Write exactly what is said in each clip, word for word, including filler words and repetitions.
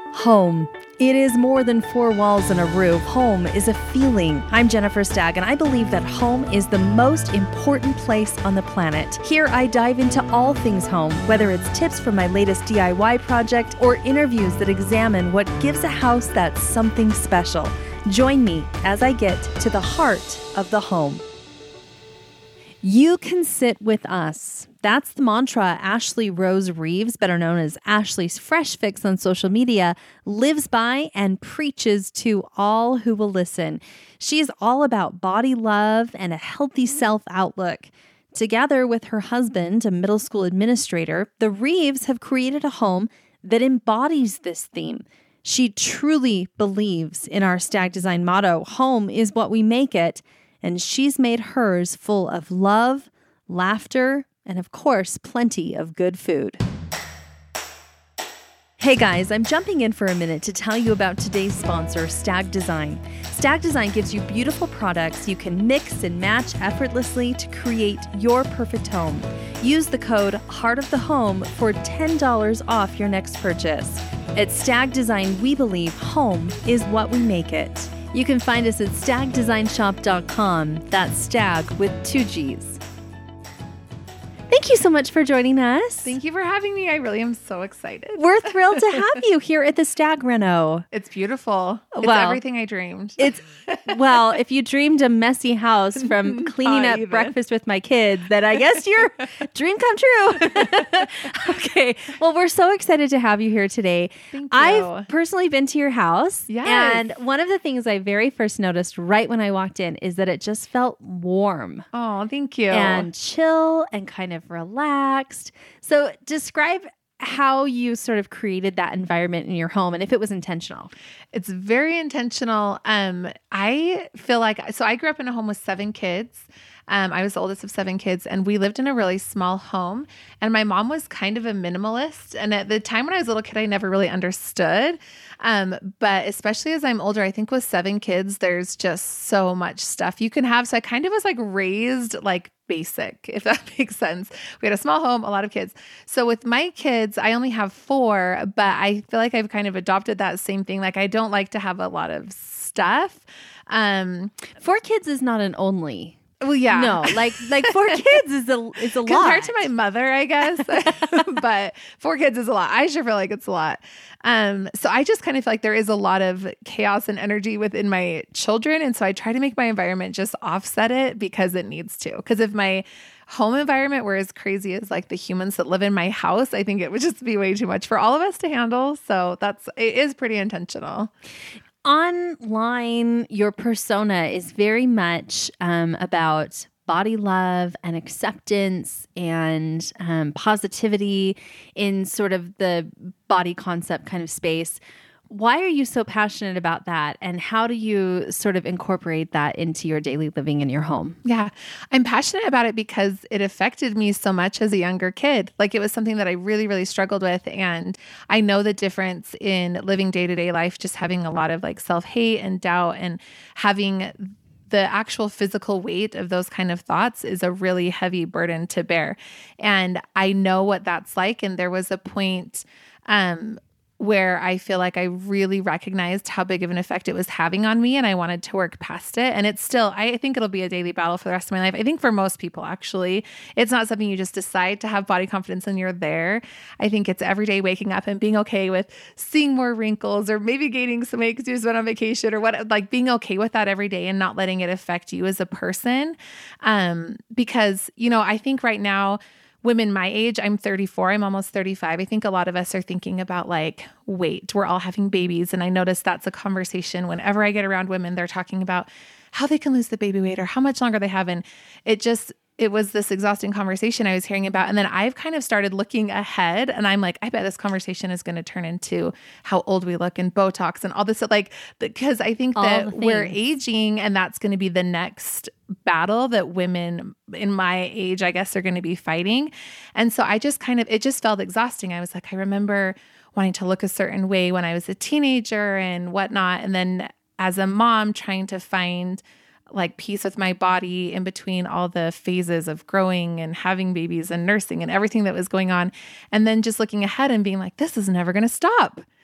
Home. It is more than four walls and a roof. Home is a feeling. I'm Jennifer Stagg, and I believe that home is the most important place on the planet. Here, I dive into all things home, whether it's tips from my latest D I Y project or interviews that examine what gives a house that something special. Join me as I get to the heart of the home. You can sit with us. That's the mantra Ashley Rose Reeves, better known as Ashley's Fresh Fix on social media, lives by and preaches to all who will listen. She is all about body love and a healthy self-outlook. Together with her husband, a middle school administrator, the Reeves have created a home that embodies this theme. She truly believes in our Stagg Design motto, home is what we make it, and she's made hers full of love, laughter, and of course, plenty of good food. Hey guys, I'm jumping in for a minute to tell you about today's sponsor, Stagg Design. Stagg Design gives you beautiful products you can mix and match effortlessly to create your perfect home. Use the code Heart of the Home for ten dollars off your next purchase. At Stagg Design, we believe home is what we make it. You can find us at stag design shop dot com. That's stag with two G's. Thank you so much for joining us. Thank you for having me. I really am so excited. We're thrilled to have you here at the Stagg Reno. It's beautiful. It's well, everything I dreamed. It's well, if you dreamed a messy house from cleaning up even. breakfast with my kids, then I guess your dream come true. Okay. Well, we're so excited to have you here today. Thank you. I've personally been to your house. Yes. And one of the things I very first noticed right when I walked in is that it just felt warm. Oh, thank you. And chill and kind of relaxed. So describe how you sort of created that environment in your home and if it was intentional. It's very intentional. Um, I feel like, so I grew up in a home with seven kids. Um, I was the oldest of seven kids, and we lived in a really small home. And my mom was kind of a minimalist. And at the time when I was a little kid, I never really understood. Um, but especially as I'm older, I think with seven kids, there's just so much stuff you can have. So I kind of was like raised like basic, if that makes sense. We had a small home, a lot of kids. So with my kids, I only have four, but I feel like I've kind of adopted that same thing. Like I don't like to have a lot of stuff. Um, Four kids is not an only. Well, yeah. No, like like four kids is a is a lot. Compared to my mother, I guess. But four kids is a lot. I sure feel like it's a lot. Um, so I just kind of feel like there is a lot of chaos and energy within my children. And so I try to make my environment just offset it because it needs to. Because if my home environment were as crazy as like the humans that live in my house, I think it would just be way too much for all of us to handle. So that's, it is pretty intentional. Online, your persona is very much um, about body love and acceptance and um, positivity in sort of the body concept kind of space. Why are you so passionate about that? And how do you sort of incorporate that into your daily living in your home? Yeah, I'm passionate about it because it affected me so much as a younger kid. Like it was something that I really, really struggled with. And I know the difference in living day-to-day life, just having a lot of like self-hate and doubt and having the actual physical weight of those kind of thoughts is a really heavy burden to bear. And I know what that's like. And there was a point, um, where I feel like I really recognized how big of an effect it was having on me, and I wanted to work past it. And it's still, I think it'll be a daily battle for the rest of my life. I think for most people, actually, it's not something you just decide to have body confidence and you're there. I think it's every day waking up and being okay with seeing more wrinkles or maybe gaining some weight because you just went on vacation or what, like being okay with that every day and not letting it affect you as a person. Um, because, you know, I think right now, women my age, I'm thirty-four, I'm almost thirty-five. I think a lot of us are thinking about like weight. We're all having babies. And I notice that's a conversation whenever I get around women, they're talking about how they can lose the baby weight or how much longer they have. And it just, it was this exhausting conversation I was hearing about. And then I've kind of started looking ahead and I'm like, I bet this conversation is going to turn into how old we look and Botox and all this, like, because I think all that we're aging and that's going to be the next battle that women in my age, I guess, are going to be fighting. And so I just kind of, it just felt exhausting. I was like, I remember wanting to look a certain way when I was a teenager and whatnot. And then as a mom trying to find like peace with my body in between all the phases of growing and having babies and nursing and everything that was going on. And then just looking ahead and being like, this is never going to stop.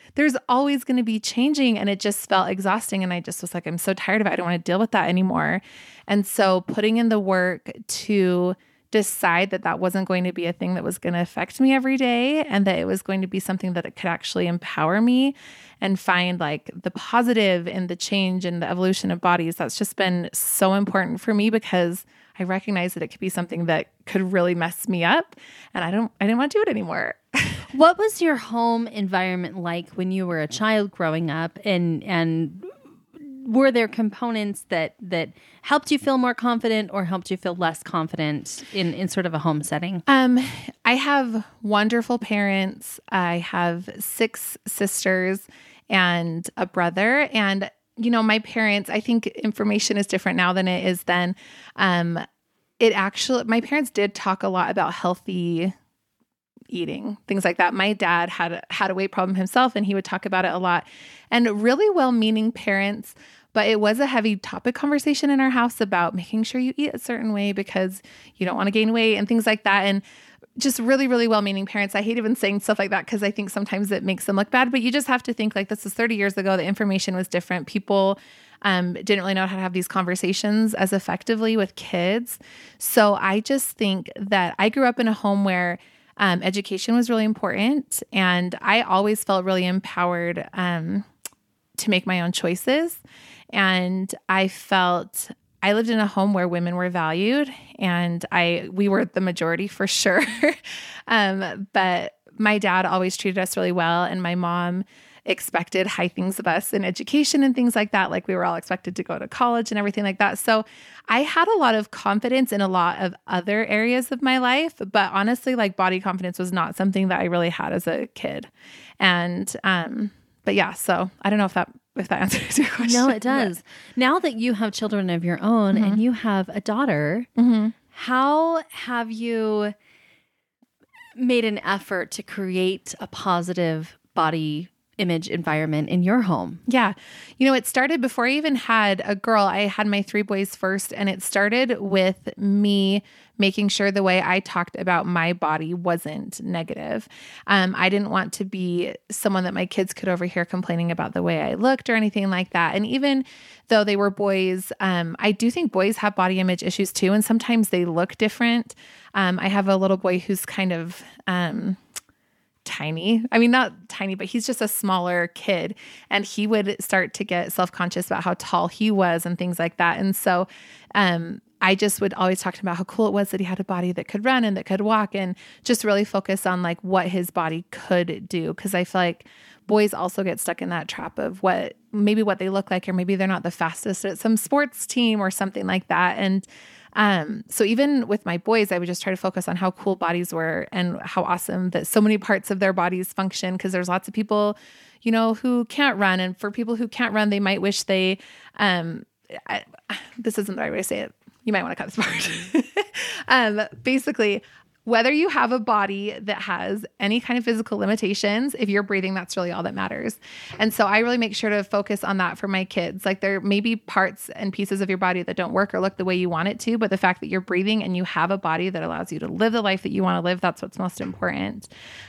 there's always going to be changing. And it just felt exhausting. And I just was like, I'm so tired of it. I don't want to deal with that anymore. And so putting in the work to decide that that wasn't going to be a thing that was going to affect me every day, and that it was going to be something that it could actually empower me and find like the positive in the change and the evolution of bodies. That's just been so important for me, because I recognize that it could be something that could really mess me up, and I don't, I didn't want to do it anymore. What was your home environment like when you were a child growing up, and, and were there components that, that helped you feel more confident or helped you feel less confident in, in sort of a home setting? Um, I have wonderful parents. I have six sisters and a brother. And, you know, my parents, I think information is different now than it is then. Um, it actually, my parents did talk a lot about healthy eating, things like that. My dad had a, had a weight problem himself, and he would talk about it a lot. And really well-meaning parents, but it was a heavy topic conversation in our house about making sure you eat a certain way because you don't want to gain weight and things like that. And just really, really well-meaning parents. I hate even saying stuff like that because I think sometimes it makes them look bad, but you just have to think like this is thirty years ago. The information was different. People um, didn't really know how to have these conversations as effectively with kids. So I just think that I grew up in a home where Um, education was really important, and I always felt really empowered um, to make my own choices. And I felt I lived in a home where women were valued, and I we were the majority for sure. um, but my dad always treated us really well, and my mom expected high things of us in education and things like that. Like we were all expected to go to college and everything like that. So I had a lot of confidence in a lot of other areas of my life, but honestly, like body confidence was not something that I really had as a kid. And, um, but yeah, so I don't know if that, if that answers your question. No, it does. But now that you have children of your own mm-hmm. and you have a daughter, mm-hmm. how have you made an effort to create a positive body image environment in your home? Yeah. You know, it started before I even had a girl. I had my three boys first, and it started with me making sure the way I talked about my body wasn't negative. Um, I didn't want to be someone that my kids could overhear complaining about the way I looked or anything like that. And even though they were boys, um, I do think boys have body image issues too, and sometimes they look different. Um, I have a little boy who's kind of, um, tiny. I mean, not tiny, but he's just a smaller kid. And he would start to get self-conscious about how tall he was and things like that. And so um, I just would always talk to him about how cool it was that he had a body that could run and that could walk, and just really focus on like what his body could do. Cause I feel like boys also get stuck in that trap of what, maybe what they look like, or maybe they're not the fastest at some sports team or something like that. And Um, so even with my boys, I would just try to focus on how cool bodies were and how awesome that so many parts of their bodies function. Cause there's lots of people, you know, who can't run. And for people who can't run, they might wish they, um, I, this isn't the right way to say it. You might want to cut this part. um, basically, whether you have a body that has any kind of physical limitations, if you're breathing, that's really all that matters. And so I really make sure to focus on that for my kids. Like there may be parts and pieces of your body that don't work or look the way you want it to, but the fact that you're breathing and you have a body that allows you to live the life that you want to live, that's what's most important.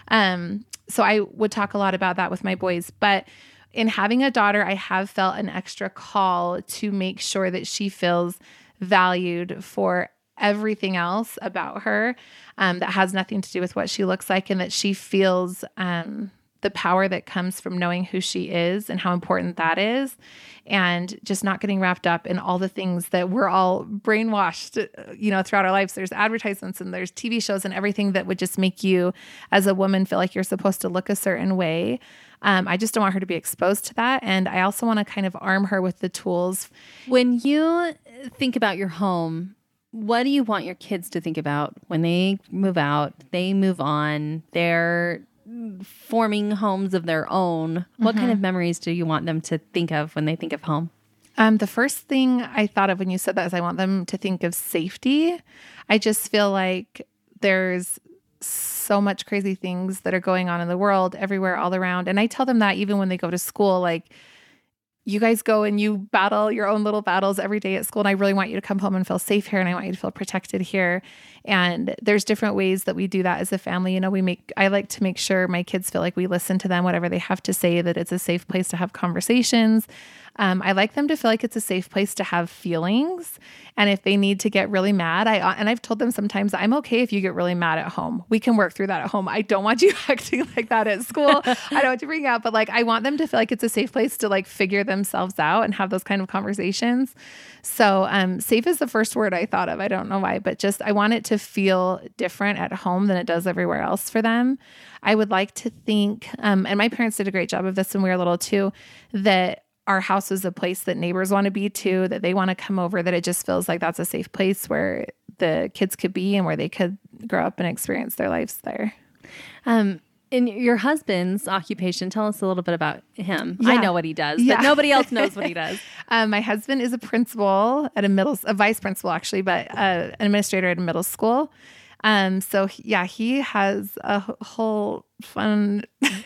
Um, so I would talk a lot about that with my boys. But in having a daughter, I have felt an extra call to make sure that she feels valued for everything else about her um, that has nothing to do with what she looks like, and that she feels um, the power that comes from knowing who she is and how important that is, and just not getting wrapped up in all the things that we're all brainwashed, you know, throughout our lives. There's advertisements and there's T V shows and everything that would just make you as a woman feel like you're supposed to look a certain way. Um, I just don't want her to be exposed to that. And I also want to kind of arm her with the tools. When you think about your home, what do you want your kids to think about when they move out, they move on, they're forming homes of their own? Mm-hmm. What kind of memories do you want them to think of when they think of home? Um, the first thing I thought of when you said that is I want them to think of safety. I just feel like there's so much crazy things that are going on in the world everywhere, all around. And I tell them that even when they go to school, like, you guys go and you battle your own little battles every day at school. And I really want you to come home and feel safe here. And I want you to feel protected here. And there's different ways that we do that as a family. You know, we make, I like to make sure my kids feel like we listen to them, whatever they have to say, that it's a safe place to have conversations. Um, I like them to feel like it's a safe place to have feelings. And if they need to get really mad, I, and I've told them sometimes, I'm okay if you get really mad at home. We can work through that at home. I don't want you acting like that at school. I don't want you to bring out, but like, I want them to feel like it's a safe place to like figure themselves out and have those kind of conversations. So um, safe is the first word I thought of. I don't know why, but just, I want it to feel different at home than it does everywhere else for them. I would like to think, um, and my parents did a great job of this when we were little too, that our house is a place that neighbors want to be too, that they want to come over, that it just feels like that's a safe place where the kids could be and where they could grow up and experience their lives there. Um, in your husband's occupation, tell us a little bit about him. Yeah. I know what he does, Yeah. but nobody else knows what he does. um, my husband is a principal at a middle, a vice principal actually, but uh, an administrator at a middle school. Um, so he- yeah, he has a h- whole fun...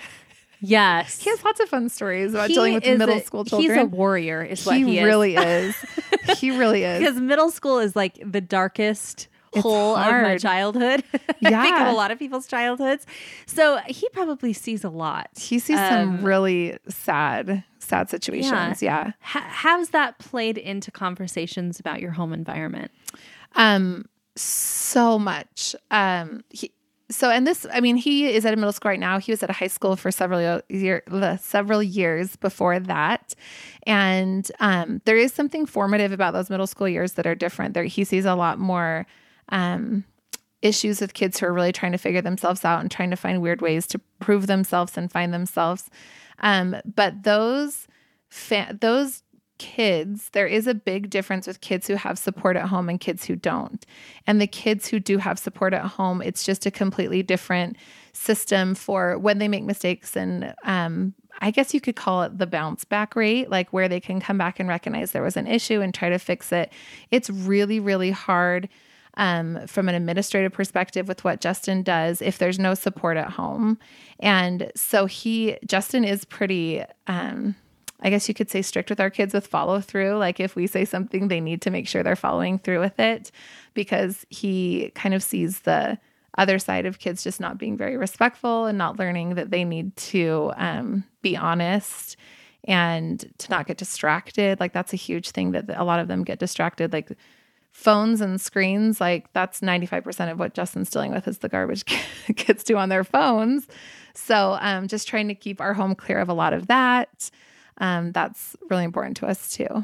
Yes. He has lots of fun stories about He dealing with is middle a- school children. He's a warrior is what he, he is. really is. He really is. Because middle school is like the darkest It's hole of my hard. childhood. I think Yeah. of a lot of people's childhoods. So he probably sees a lot. He sees Um, some really sad, sad situations. Yeah. Ha- how's that played into conversations about your home environment? Um, so much. Um, he, so, and this, I mean, he is at a middle school right now. He was at a high school for several year, several years before that. And, um, there is something formative about those middle school years that are different there. He sees a lot more, um, issues with kids who are really trying to figure themselves out and trying to find weird ways to prove themselves and find themselves. Um, but those, fa- those kids, there is a big difference with kids who have support at home and kids who don't. And the kids who do have support at home, it's just a completely different system for when they make mistakes. And um, I guess you could call it the bounce back rate, like where they can come back and recognize there was an issue and try to fix it. It's really, really hard um, from an administrative perspective with what Justin does if there's no support at home. And so he, Justin is pretty, um, I guess you could say strict with our kids with follow through. Like if we say something, they need to make sure they're following through with it, because he kind of sees the other side of kids just not being very respectful and not learning that they need to um, be honest and to not get distracted. Like that's a huge thing that a lot of them get distracted. Like phones and screens, like that's ninety-five percent of what Justin's dealing with is the garbage kids do on their phones. So um, just trying to keep our home clear of a lot of that. Um, that's really important to us too.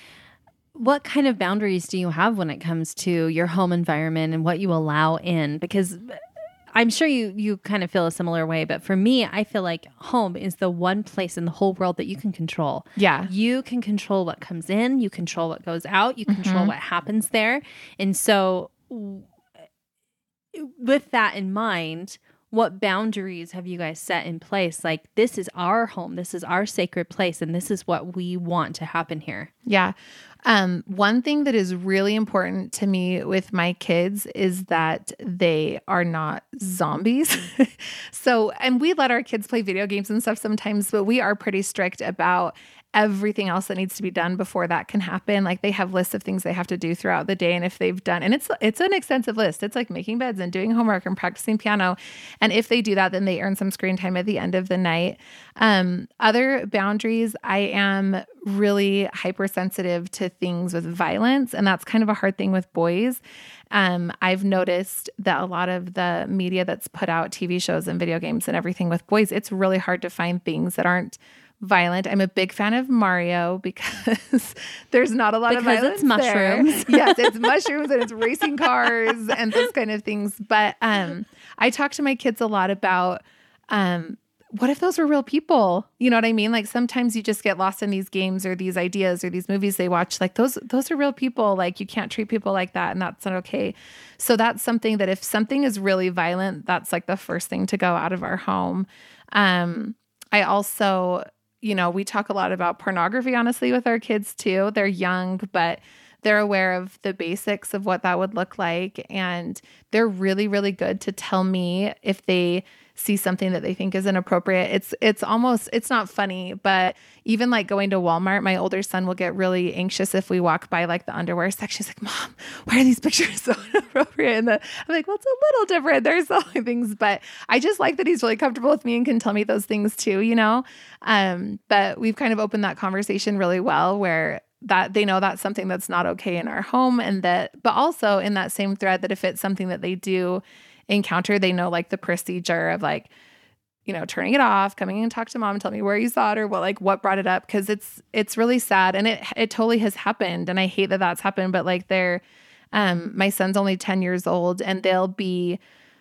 What kind of boundaries do you have when it comes to your home environment and what you allow in? Because I'm sure you you kind of feel a similar way, but for me, I feel like home is the one place in the whole world that you can control. Yeah. You can control what comes in, you control what goes out, you control mm-hmm. what happens there. And so with that in mind, what boundaries have you guys set in place? Like, this is our home, this is our sacred place, and this is what we want to happen here. Yeah. Um, one thing that is really important to me with my kids is that they are not zombies. So, and we let our kids play video games and stuff sometimes, but we are pretty strict about everything else that needs to be done before that can happen. Like they have lists of things they have to do throughout the day. And if they've done, and it's, it's an extensive list. It's like making beds and doing homework and practicing piano. And if they do that, then they earn some screen time at the end of the night. Um, other boundaries, I am really hypersensitive to things with violence. And that's kind of a hard thing with boys. Um, I've noticed that a lot of the media that's put out, T V shows and video games and everything with boys, it's really hard to find things that aren't violent. I'm a big fan of Mario because there's not a lot because of violence it's mushrooms. there. Yes, it's mushrooms and it's racing cars and those kind of things. But um, I talk to my kids a lot about um, what if those were real people? You know what I mean? Like sometimes you just get lost in these games or these ideas or these movies they watch. Like those, those are real people. Like you can't treat people like that, and that's not okay. So that's something that if something is really violent, that's like the first thing to go out of our home. Um, I also, you know, we talk a lot about pornography, honestly, with our kids too. They're young, but they're aware of the basics of what that would look like. And they're really, really good to tell me if they see something that they think is inappropriate. It's, it's almost, it's not funny, but even like going to Walmart, my older son will get really anxious if we walk by like the underwear section. He's like, Mom, why are these pictures so inappropriate? And the, I'm like, well, it's a little different. There's so many things, but I just like that he's really comfortable with me and can tell me those things too, you know? Um, but we've kind of opened that conversation really well, where that they know that's something that's not okay in our home, and that, but also in that same thread, that if it's something that they do encounter, they know like the procedure of like, you know, turning it off, coming in and talk to mom and tell me where you saw it or what, like what brought it up. Cause it's, it's really sad. And it, it totally has happened. And I hate that that's happened, but like they're, um, my son's only ten years old, and they'll be,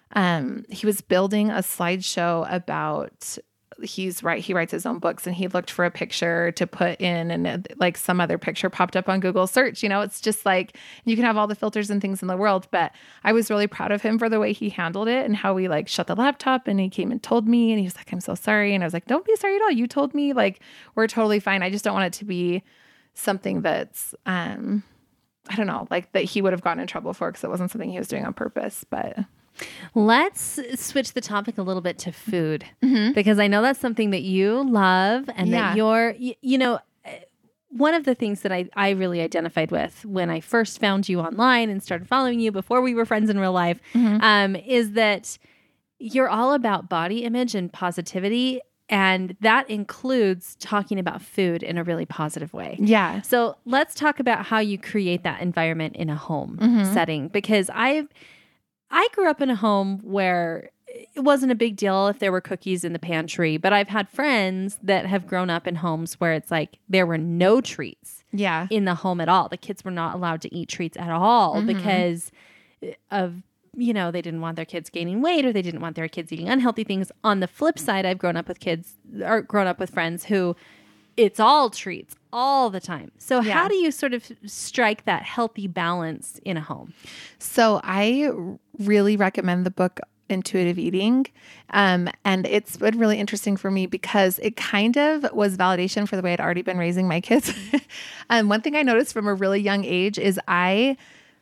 um, he was building a slideshow about, he's right. He writes his own books, and he looked for a picture to put in, and uh, like some other picture popped up on Google search. You know, it's just like, you can have all the filters and things in the world, but I was really proud of him for the way he handled it and how we like shut the laptop, and he came and told me, and he was like, I'm so sorry. And I was like, don't be sorry at all. You told me, like, we're totally fine. I just don't want it to be something that's, um, I don't know, like that he would have gotten in trouble for, because it wasn't something he was doing on purpose, but let's switch the topic a little bit to food, mm-hmm. because I know that's something that you love, and yeah. that you're, you, you know, one of the things that I, I really identified with when I first found you online and started following you before we were friends in real life, mm-hmm. um, is that you're all about body image and positivity. And that includes talking about food in a really positive way. Yeah. So let's talk about how you create that environment in a home mm-hmm. setting, because I've, I grew up in a home where it wasn't a big deal if there were cookies in the pantry, but I've had friends that have grown up in homes where it's like there were no treats yeah. in the home at all. The kids were not allowed to eat treats at all mm-hmm. because of, you know, they didn't want their kids gaining weight, or they didn't want their kids eating unhealthy things. On the flip side, I've grown up with kids or grown up with friends who it's all treats all the time. So yeah. how do you sort of strike that healthy balance in a home? So I really recommend the book Intuitive Eating. Um, and it's been really interesting for me because it kind of was validation for the way I'd already been raising my kids. And um, one thing I noticed from a really young age is I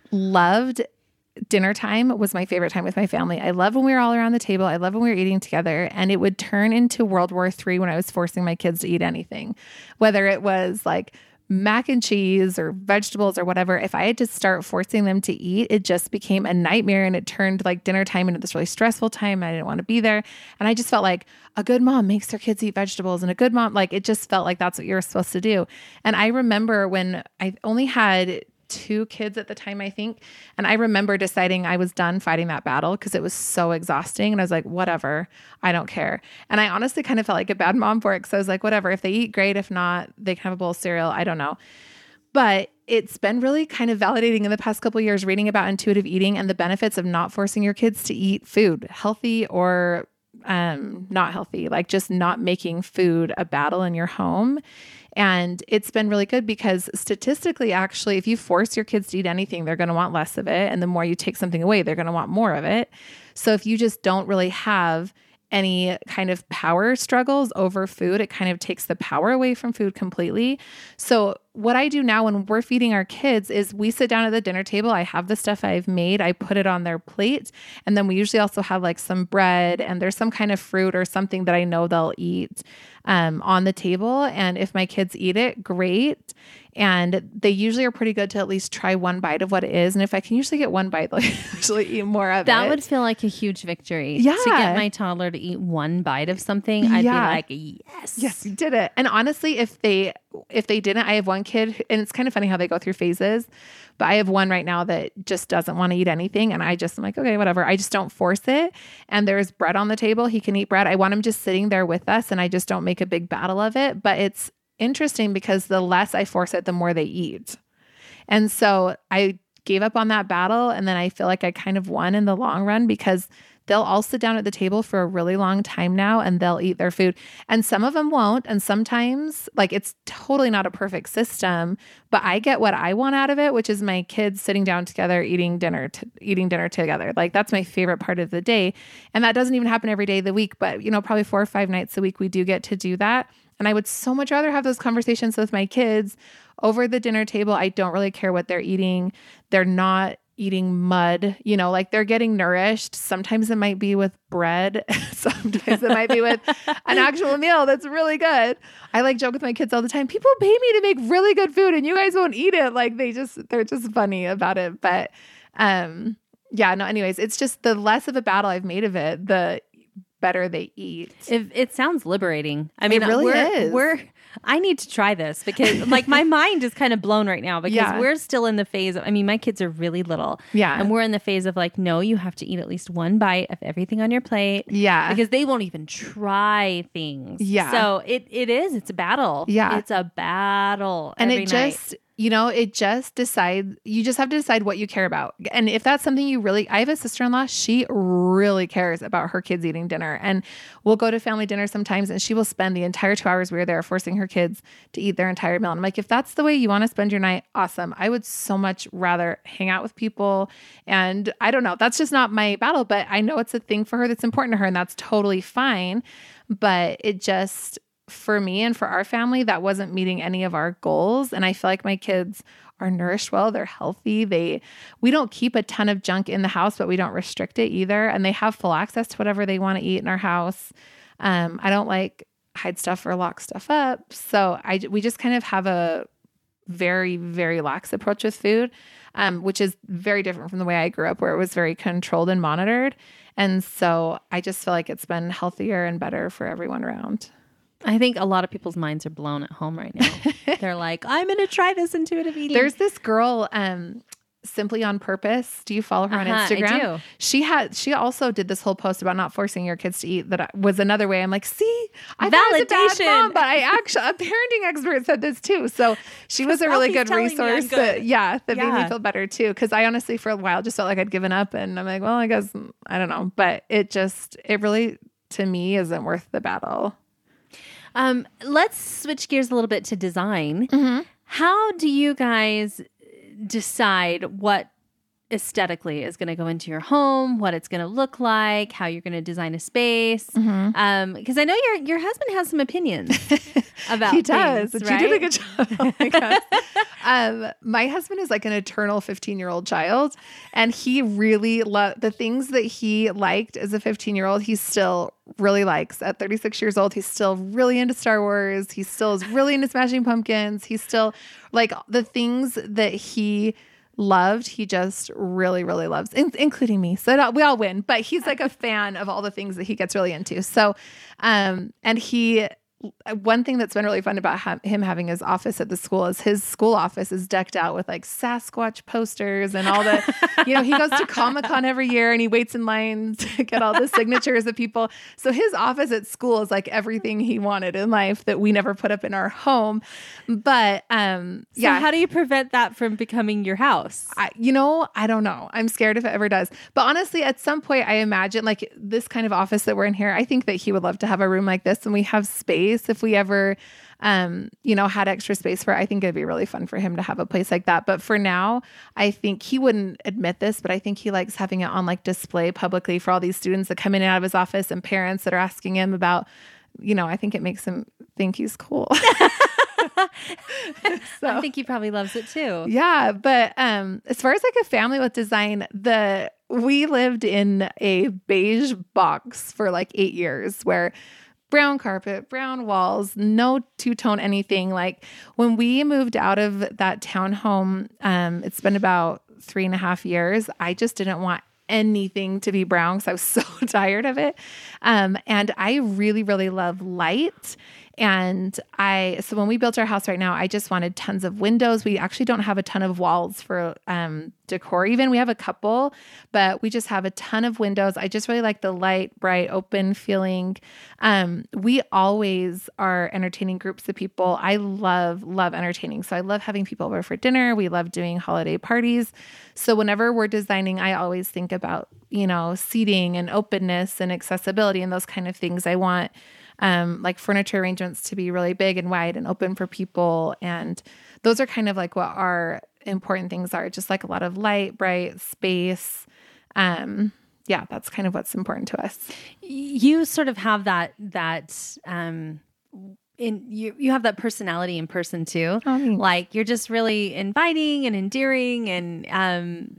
loved dinner time was my favorite time with my family. I loved when we were all around the table. I loved when we were eating together, and it would turn into World War Three when I was forcing my kids to eat anything, whether it was like mac and cheese or vegetables or whatever. If I had to start forcing them to eat, it just became a nightmare, and it turned like dinner time into this really stressful time. I didn't want to be there. And I just felt like a good mom makes their kids eat vegetables, and a good mom, like it just felt like that's what you're supposed to do. And I remember when I only had two kids at the time, I think. And I remember deciding I was done fighting that battle because it was so exhausting. And I was like, whatever, I don't care. And I honestly kind of felt like a bad mom for it. Cause I was like, whatever, if they eat, great. If not, they can have a bowl of cereal. I don't know. But it's been really kind of validating in the past couple of years reading about intuitive eating and the benefits of not forcing your kids to eat food, healthy or um, not healthy, like just not making food a battle in your home. And it's been really good because statistically, actually, if you force your kids to eat anything, they're going to want less of it. And the more you take something away, they're going to want more of it. So if you just don't really have any kind of power struggles over food, it kind of takes the power away from food completely. So what I do now when we're feeding our kids is we sit down at the dinner table. I have the stuff I've made. I put it on their plate. And then we usually also have like some bread and there's some kind of fruit or something that I know they'll eat um, on the table. And if my kids eat it, great. And they usually are pretty good to at least try one bite of what it is. And if I can usually get one bite, they'll usually eat more of that it. That would feel like a huge victory. Yeah. To get my toddler to eat one bite of something, I'd yeah. be like, yes. Yes, you did it. And honestly, if they if they didn't, I have one kid, and it's kind of funny how they go through phases, but I have one right now that just doesn't want to eat anything. And I just am like, okay, whatever. I just don't force it. And there's bread on the table. He can eat bread. I want him just sitting there with us, and I just don't make a big battle of it. But it's interesting because the less I force it, the more they eat. And so I gave up on that battle. And then I feel like I kind of won in the long run because they'll all sit down at the table for a really long time now and they'll eat their food. And some of them won't. And sometimes like it's totally not a perfect system, but I get what I want out of it, which is my kids sitting down together, eating dinner, t- eating dinner together. Like that's my favorite part of the day. And that doesn't even happen every day of the week, but you know, probably four or five nights a week, we do get to do that. And I would so much rather have those conversations with my kids over the dinner table. I don't really care what they're eating. They're not eating mud, you know, like they're getting nourished. Sometimes it might be with bread. Sometimes it might be with an actual meal that's really good. I like joke with my kids all the time. People pay me to make really good food and you guys won't eat it. Like they just, they're just funny about it. But, um, yeah, no, anyways, it's just the less of a battle I've made of it, the better they eat. It, it sounds liberating. I mean, it really we're, is. We're, I need to try this because like my mind is kind of blown right now because Yeah. we're still in the phase of, I mean, my kids are really little. Yeah. And we're in the phase of like, no, you have to eat at least one bite of everything on your plate. Yeah. Because they won't even try things. Yeah. So it, it is, it's a battle. Yeah. It's a battle. And every it night. just, you know, it just decides, you just have to decide what you care about. And if that's something you really, I have a sister-in-law, she really cares about her kids eating dinner. And we'll go to family dinner sometimes and she will spend the entire two hours we were there forcing her kids to eat their entire meal. And I'm like, if that's the way you want to spend your night, awesome. I would so much rather hang out with people. And I don't know, that's just not my battle, but I know it's a thing for her that's important to her and that's totally fine. But it just, for me and for our family, that wasn't meeting any of our goals. And I feel like my kids are nourished well. They're healthy. They, we don't keep a ton of junk in the house, but we don't restrict it either. And they have full access to whatever they want to eat in our house. Um, I don't like hide stuff or lock stuff up. So I, we just kind of have a very, very lax approach with food, um, which is very different from the way I grew up where it was very controlled and monitored. And so I just feel like it's been healthier and better for everyone around. I think a lot of people's minds are blown at home right now. They're like, I'm going to try this intuitive eating. There's this girl, um, Simply on Purpose. Do you follow her on Uh-huh, Instagram? I do. She had, she also did this whole post about not forcing your kids to eat. That was another way. I'm like, see, I thought I was a bad Validation. mom, but I actually, a parenting expert said this too. So she was a really Ralphie's good telling me I'm resource. good. That, yeah, that made Yeah. me feel better too. Because I honestly, for a while, just felt like I'd given up, and I'm like, well, I guess I don't know, but it just, it really, to me, isn't worth the battle. Um, let's switch gears a little bit to design. Mm-hmm. How do you guys decide what aesthetically is going to go into your home, what it's going to look like, how you're going to design a space? Mm-hmm. Um, because I know your your husband has some opinions about He does. things, But you did a right? good job. Oh my gosh. um, my husband is like an eternal fifteen-year-old child, and he really loved the things that he liked as a fifteen-year-old. He still really likes at thirty-six years old. He's still really into Star Wars. He still is really into Smashing Pumpkins. He's still like the things that he loved, he just really, really loves, in- including me. So it, we all win, but he's like a fan of all the things that he gets really into. So, um, and he, one thing that's been really fun about ha- him having his office at the school is his school office is decked out with like Sasquatch posters and all the, you know, he goes to Comic-Con every year and he waits in line to get all the signatures of people. So his office at school is like everything he wanted in life that we never put up in our home. But, um, So yeah. how do you prevent that from becoming your house? I, you know, I don't know. I'm scared if it ever does. But honestly, at some point, I imagine like this kind of office that we're in here, I think that he would love to have a room like this and we have space if we ever, um, you know, had extra space for it. I think it'd be really fun for him to have a place like that. But for now, I think he wouldn't admit this, but I think he likes having it on like display publicly for all these students that come in and out of his office and parents that are asking him about, you know, I think it makes him think he's cool. So. I think he probably loves it too. Yeah, but um, as far as like a family with design, the we lived in a beige box for like eight years where brown carpet, brown walls, no two-tone anything. Like when we moved out of that townhome, um, it's been about three and a half years. I just didn't want anything to be brown because I was so tired of it. Um, and I really, really love light. And I, so when we built our house right now, I just wanted tons of windows. We actually don't have a ton of walls for um, decor even. We have a couple, but we just have a ton of windows. I just really like the light, bright, open feeling. Um, we always are entertaining groups of people. I love, love entertaining. So I love having people over for dinner. We love doing holiday parties. So whenever we're designing, I always think about, you know, seating and openness and accessibility and those kind of things. I want Um, like furniture arrangements to be really big and wide and open for people. And those are kind of like what our important things are, just like a lot of light, bright space. Um, yeah, that's kind of what's important to us. You sort of have that, that, um, in you, you have that personality in person too. Oh, thanks. Like you're just really inviting and endearing and, um,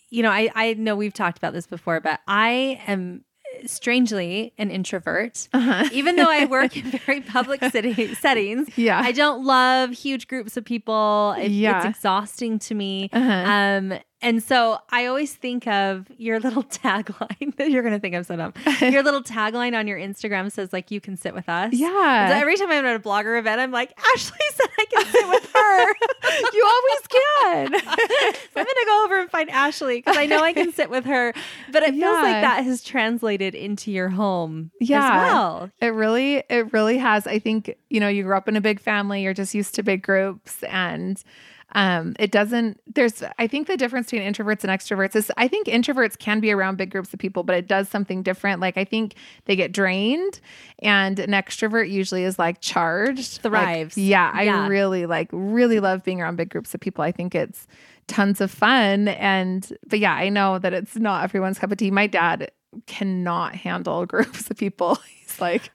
you know, I, I know we've talked about this before, but I am strangely an introvert. Uh-huh. Even though I work in very public city settings, yeah. I don't love huge groups of people. It, yeah. It's exhausting to me. Uh-huh. Um, and so I always think of your little tagline that you're going to think I'm so dumb. Your little tagline on your Instagram says like, you can sit with us. Yeah. So every time I'm at a blogger event, I'm like, Ashley said I can sit with her. You always can. So I'm going to go over and find Ashley because I know I can sit with her. But it yeah. feels like that has translated into your home yeah. as well. It really, it really has. I think, you know, you grew up in a big family, you're just used to big groups, and um, it doesn't, there's, I think the difference between introverts and extroverts is I think introverts can be around big groups of people, but it does something different. Like I think they get drained, and an extrovert usually is like charged. Thrives. Like, yeah, I Yeah. really like, really love being around big groups of people. I think it's tons of fun. And, but yeah, I know that it's not everyone's cup of tea. My dad cannot handle groups of people. He's like,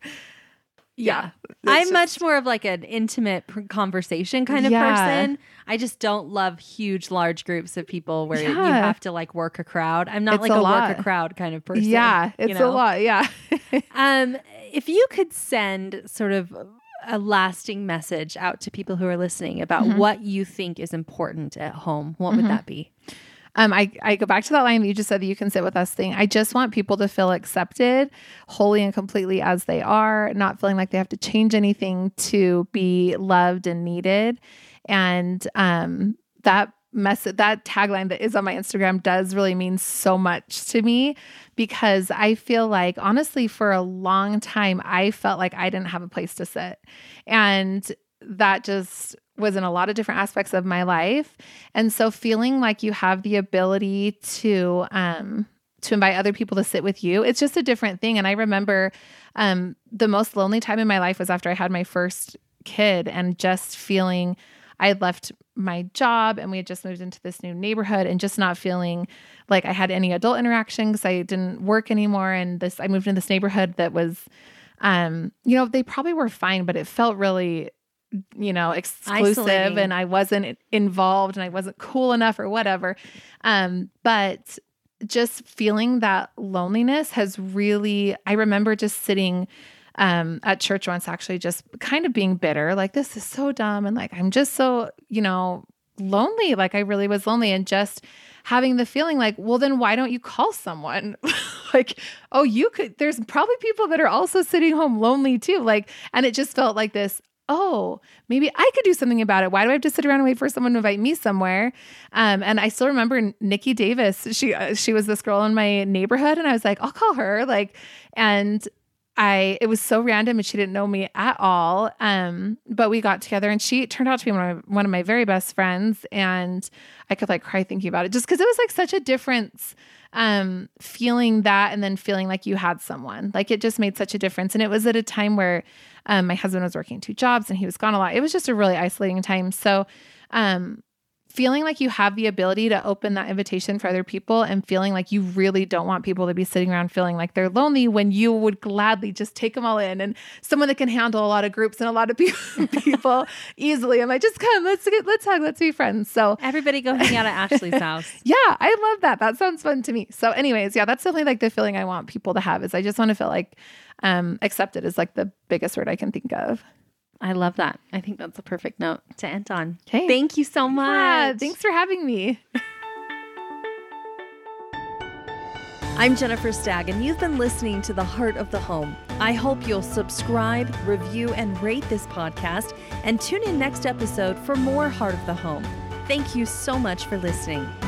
yeah, I'm just, much more of like an intimate pr- conversation kind of Yeah. person. I just don't love huge, large groups of people where you Yeah. have to like work a crowd. I'm not It's like a a, lot. work a crowd kind of person. yeah, you it's know? a lot. Yeah. Um, if you could send sort of a lasting message out to people who are listening about Mhm. what you think is important at home, what would Mhm. that be? Um, I, I go back to that line that you just said, that you can sit with us thing. I just want people to feel accepted wholly and completely as they are, not feeling like they have to change anything to be loved and needed. And um, that message, that tagline that is on my Instagram does really mean so much to me, because I feel like, honestly, for a long time, I felt like I didn't have a place to sit. And that just was in a lot of different aspects of my life. And so feeling like you have the ability to, um, to invite other people to sit with you, it's just a different thing. And I remember, um, the most lonely time in my life was after I had my first kid, and just feeling I had left my job and we had just moved into this new neighborhood, and just not feeling like I had any adult interaction because I didn't work anymore. And this, I moved into this neighborhood that was, um, you know, they probably were fine, but it felt really, you know, exclusive, Isolating. and I wasn't involved and I wasn't cool enough or whatever. Um, but just feeling that loneliness has really, I remember just sitting um, at church once, actually just kind of being bitter, like, this is so dumb. And like, I'm just so, you know, lonely. Like I really was lonely, and just having the feeling like, well, then why don't you call someone? Like, oh, you could, there's probably people that are also sitting home lonely too. Like, and it just felt like this, oh, maybe I could do something about it. Why do I have to sit around and wait for someone to invite me somewhere? Um, and I still remember Nikki Davis. She uh, she was this girl in my neighborhood, and I was like, I'll call her. Like, and I it was so random, and she didn't know me at all. Um, but we got together, and she turned out to be one of my, one of my very best friends, and I could like cry thinking about it, just because it was like such a difference. Um, feeling that, and then feeling like you had someone, like it just made such a difference. And it was at a time where um, my husband was working two jobs and he was gone a lot. It was just a really isolating time. So um, feeling like you have the ability to open that invitation for other people, and feeling like you really don't want people to be sitting around feeling like they're lonely, when you would gladly just take them all in, and someone that can handle a lot of groups and a lot of people, people easily. I'm like, just come, let's get, let's hug, let's be friends. So Everybody go hang out at Ashley's house. yeah, I love that. That sounds fun to me. So anyways, yeah, that's definitely like the feeling I want people to have, is I just want to feel like um, accepted is like the biggest word I can think of. I love that. I think that's a perfect note to end on. Okay. Thank you so much. Yeah, thanks for having me. I'm Jennifer Stagg, and you've been listening to The Heart of the Home. I hope you'll subscribe, review, and rate this podcast, and tune in next episode for more Heart of the Home. Thank you so much for listening.